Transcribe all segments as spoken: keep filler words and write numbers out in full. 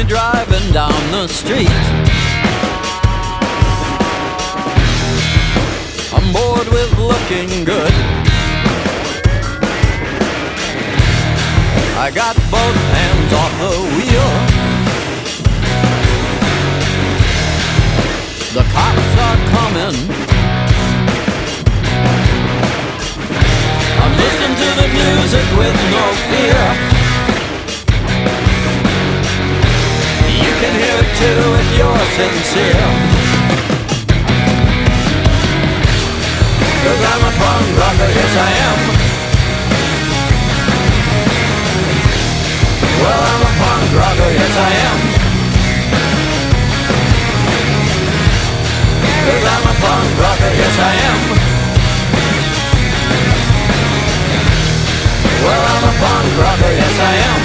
driving down the street. I'm bored with looking good. I got both hands off the wheel. The cops are coming. I'm listening to the music with no fear. You can hear it too if you're sincere. 'Cause I'm a punk rocker, yes I am. Well, I'm a punk rocker, yes I am. 'Cause I'm a punk rocker, yes I am. Well, I'm a punk rocker, yes I am.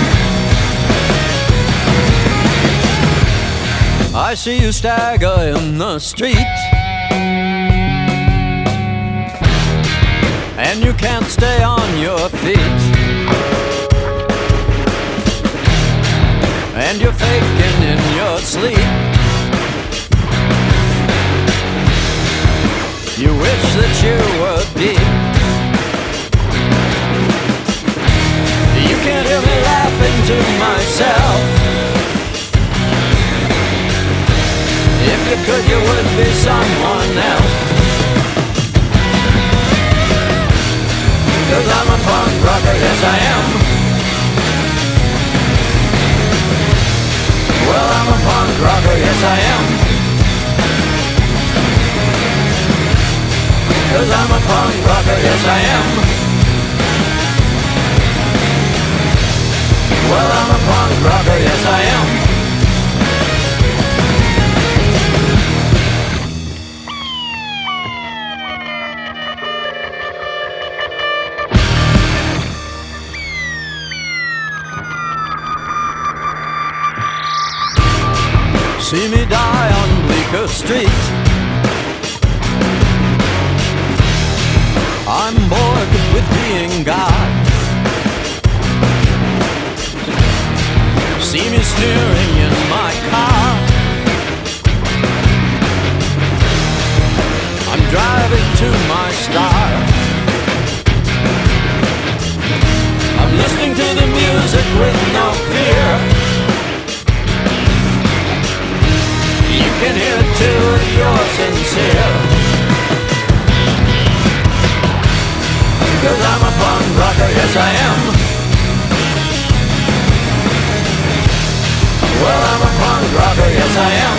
I see you stagger in the street, and you can't stay on your feet, and you're faking in your sleep. You wish that you were deep. You can't hear me laughing to myself. If you could, you would be someone else. 'Cause I'm a punk rocker, yes I am. Well, I'm a punk rocker, yes I am. 'Cause I'm a punk rocker, yes I am. Well, I'm a punk rocker, yes I am. See me die on Bleecker Street. I'm bored with being God. See me sneering in my car. I'm driving to my star. I'm listening to the music with no fear. You can hear it too if you're sincere. 'Cause I'm a punk rocker, yes I am. Well, I'm a punk rocker, yes I am.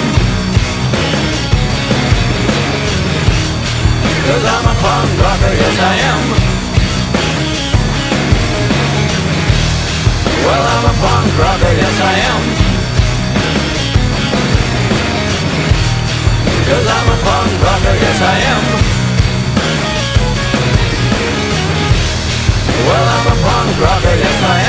'Cause I'm a punk rocker, yes I am. Well, I'm a punk rocker, yes I am. 'Cause I'm a punk rocker, yes I am. Well, I'm a punk rocker, yes I am.